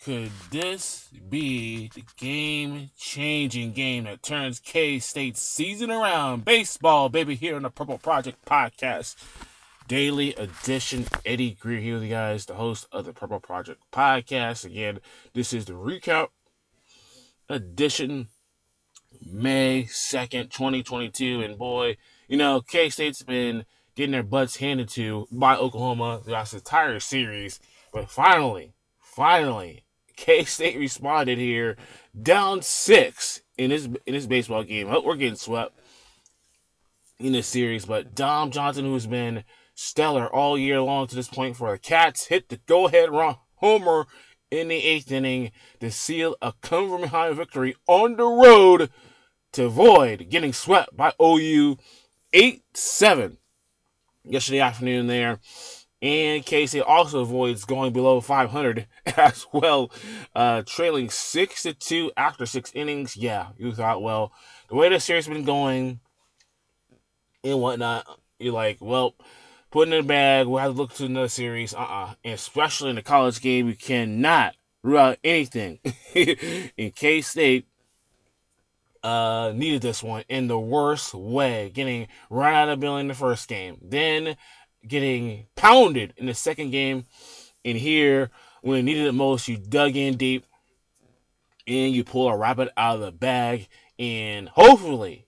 Could this be the game-changing game that turns K-State's season around? Baseball, baby, here on the Purple Project Podcast. Daily edition. Eddie Greer here with you guys, the host of the Purple Project Podcast. Again, this is the recap edition, May 2nd, 2022. And boy, K-State's been getting their butts handed to by Oklahoma throughout this entire series. But finally, K-State responded here, down 6 in this baseball game. I hope we're getting swept in this series, but Dom Johnson, who's been stellar all year long to this point for the Cats, hit the go-ahead homer in the 8th inning to seal a come-from-behind victory on the road to avoid getting swept by OU 8-7 yesterday afternoon there. And K-State also avoids going below 500 as well, trailing 6-2 after 6 innings. Yeah, you thought, well, the way this series has been going and whatnot, you're like, well, put it in the bag, we'll have to look to another series. And especially in the college game, you cannot rule out anything. And K-State needed this one in the worst way, getting run out of the building in the first game, then getting pounded in the second game, and here, when it needed it most, you dug in deep, and you pull a rabbit out of the bag, and hopefully,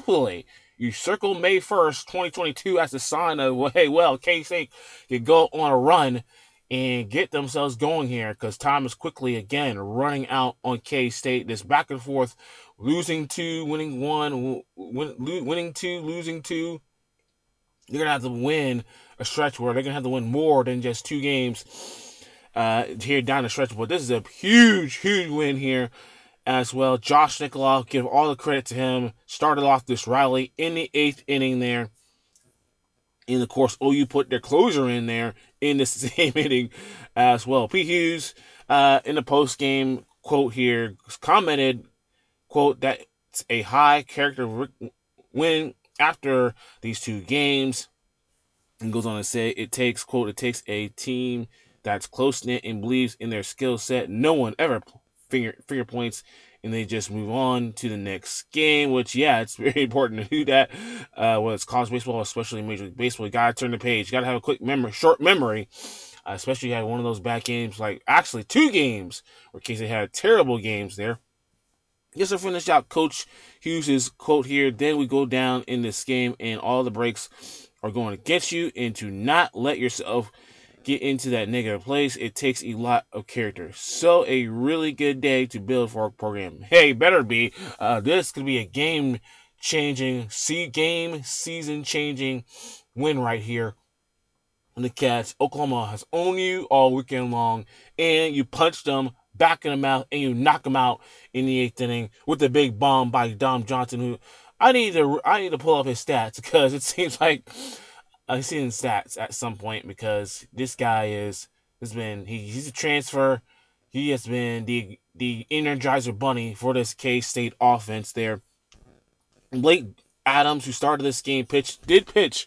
you circle May 1st, 2022 as a sign of, hey, well, K-State could go on a run and get themselves going here, because time is quickly, again, running out on K-State. This back and forth, losing 2, winning 1, winning 2, losing 2. They're going to have to win a stretch where they're going to have to win more than just 2 games here down the stretch. But this is a huge win here as well. Josh Nikoloff, give all the credit to him, started off this rally in the 8th inning there. And, of course, OU put their closer in there in the same inning as well. Pete Hughes, in the post-game quote here, commented, quote, that it's a high-character win after these 2 games. And goes on to say, it takes a team that's close-knit and believes in their skill set. No one ever finger points, and they just move on to the next game, which, yeah, it's very important to do that. When it's college baseball, especially Major League Baseball, you got to turn the page. You got to have a short memory, especially you had one of those bad games, like actually 2 games where Casey had terrible games there. Just to finish out Coach Hughes' quote here, then we go down in this game, and all the breaks are going against you, and to not let yourself get into that negative place, it takes a lot of character. So a really good day to build for our program. Hey, better be. This could be a game-changing, season-changing win right here. And the Cats, Oklahoma has owned you all weekend long, and you punched them back in the mouth, and you knock them out in the 8th inning with a big bomb by Dom Johnson, who I need to pull up his stats, because it seems like I've seen stats at some point, because this guy he's a transfer. He has been the Energizer Bunny for this K-State offense there. Blake Adams, who started this game, did pitch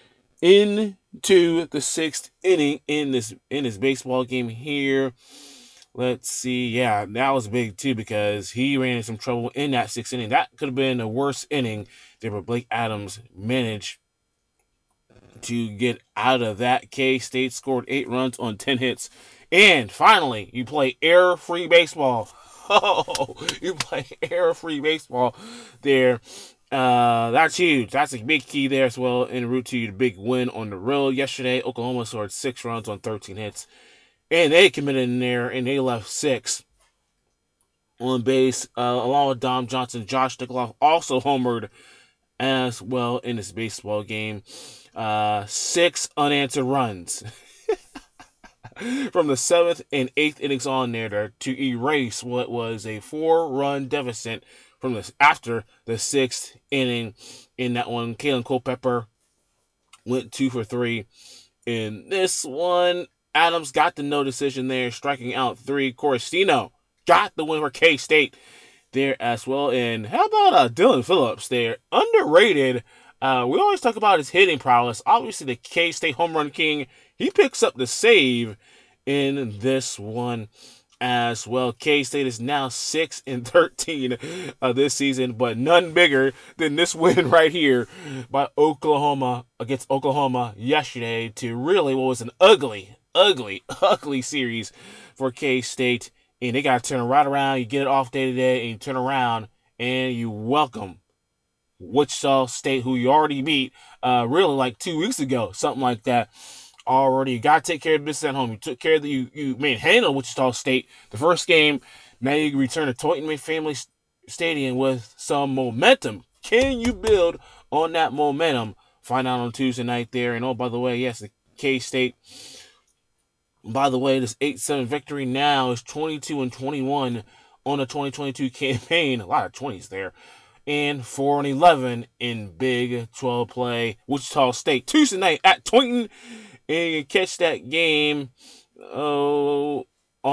into the 6th inning in this baseball game here. Let's see. Yeah, that was big too, because he ran into some trouble in that 6th inning. That could have been the worst inning there, but Blake Adams managed to get out of that. K-State scored 8 runs on 10 hits. And finally, you play error-free baseball. Oh, you play error-free baseball there. That's huge. That's a big key there as well, en route to the big win on the road yesterday. Oklahoma scored 6 runs on 13 hits, and they committed in there, and they left 6 on base, along with Dom Johnson. Josh Nikoloff also homered as well in this baseball game. 6 unanswered runs from the 7th and 8th innings on there to erase what was a 4-run deficit from after the 6th inning. In that one, Kalen Culpepper went 2 for 3. In this one, Adams got the no decision there, striking out 3. Corustino got the win for K-State there as well. And how about Dylan Phillips there? Underrated. We always talk about his hitting prowess. Obviously, the K-State home run king. He picks up the save in this one as well. K-State is now 6-13 this season, but none bigger than this win right here by Oklahoma against Oklahoma yesterday to really what was an ugly series for K-State. And they got to turn right around. You get it off day to day, and you turn around and you welcome Wichita State, who you already beat really like 2 weeks ago, something like that. Already, you got to take care of business at home. You took care of you manhandled Wichita State the first game. Now you return to Toyota Family Stadium with some momentum. Can you build on that momentum? Find out on Tuesday night there. And oh, by the way, yes, the K-State. By the way, this 8-7 victory now is 22-21 on the 2022 campaign. A lot of 20s there. And 4-11 in Big 12 play. Wichita State Tuesday night at Toyota. And you can catch that game on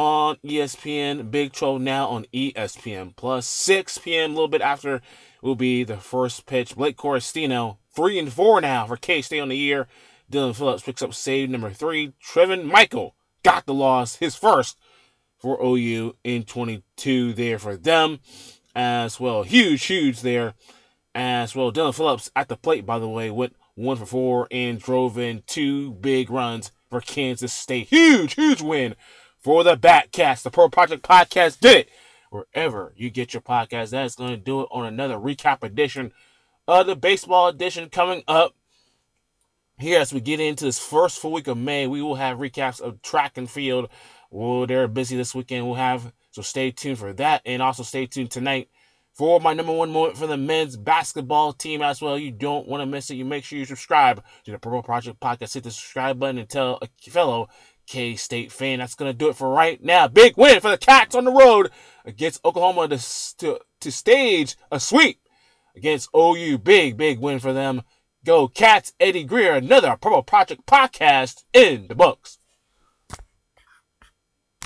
ESPN. Big 12 now on ESPN Plus. 6 p.m. a little bit after will be the first pitch. Blake Coristino 3-4 now for K-State on the year. Dylan Phillips picks up save number 3. Trevin Michael got the loss, his first for OU in 22 there for them as well. Huge there as well. Dylan Phillips at the plate, by the way, went 1 for 4 and drove in 2 big runs for Kansas State. Huge win for the Batcats. The Pro Project Podcast did it. Wherever you get your podcast, that's going to do it on another recap edition of the baseball edition coming up. Here, as we get into this first full week of May, we will have recaps of track and field. Well, they're busy this weekend. So stay tuned for that. And also stay tuned tonight for my number one moment for the men's basketball team as well. You don't want to miss it. You make sure you subscribe to the Purple Project Podcast. Hit the subscribe button and tell a fellow K-State fan. That's going to do it for right now. Big win for the Cats on the road against Oklahoma to stage a sweep against OU. Big win for them. Go Cats. Eddie Greer, another Purple Project Podcast in the books.